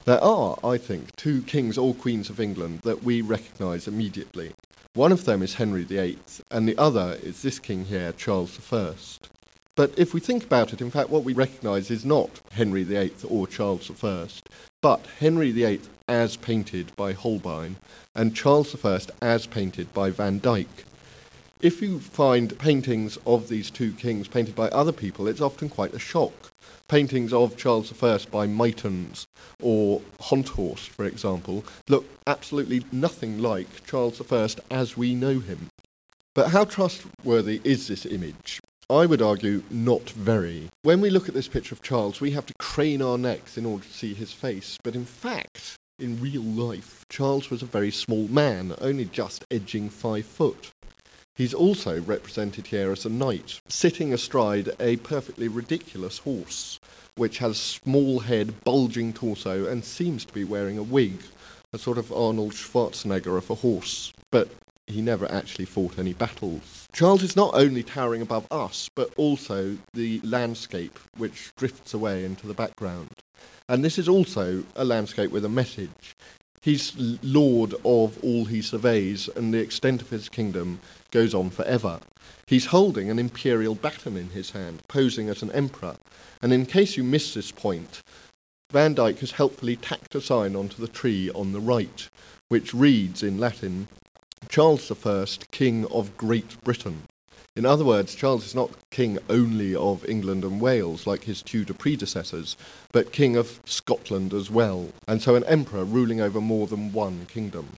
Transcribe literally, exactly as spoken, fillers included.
There are, I think, two kings or queens of England that we recognise immediately. One of them is Henry the Eighth, and the other is this king here, Charles the First. But if we think about it, in fact, what we recognise is not Henry the Eighth or Charles the First, but Henry the Eighth as painted by Holbein, and Charles the First as painted by Van Dyck. If you find paintings of these two kings painted by other people, it's often quite a shock. Paintings of Charles the First by Maytons or Honthorst, for example, look absolutely nothing like Charles the First as we know him. But how trustworthy is this image? I would argue not very. When we look at this picture of Charles, we have to crane our necks in order to see his face, but in fact, in real life, Charles was a very small man, only just edging five foot. He's also represented here as a knight, sitting astride a perfectly ridiculous horse, which has small head, bulging torso, and seems to be wearing a wig, a sort of Arnold Schwarzenegger of a horse, but he never actually fought any battles. Charles is not only towering above us, but also the landscape which drifts away into the background. And this is also a landscape with a message. He's lord of all he surveys, and the extent of his kingdom goes on forever. He's holding an imperial baton in his hand, posing as an emperor. And in case you miss this point, Van Dyck has helpfully tacked a sign onto the tree on the right, which reads in Latin, Charles the First, King of Great Britain. In other words, Charles is not king only of England and Wales like his Tudor predecessors, but king of Scotland as well, and so an emperor ruling over more than one kingdom.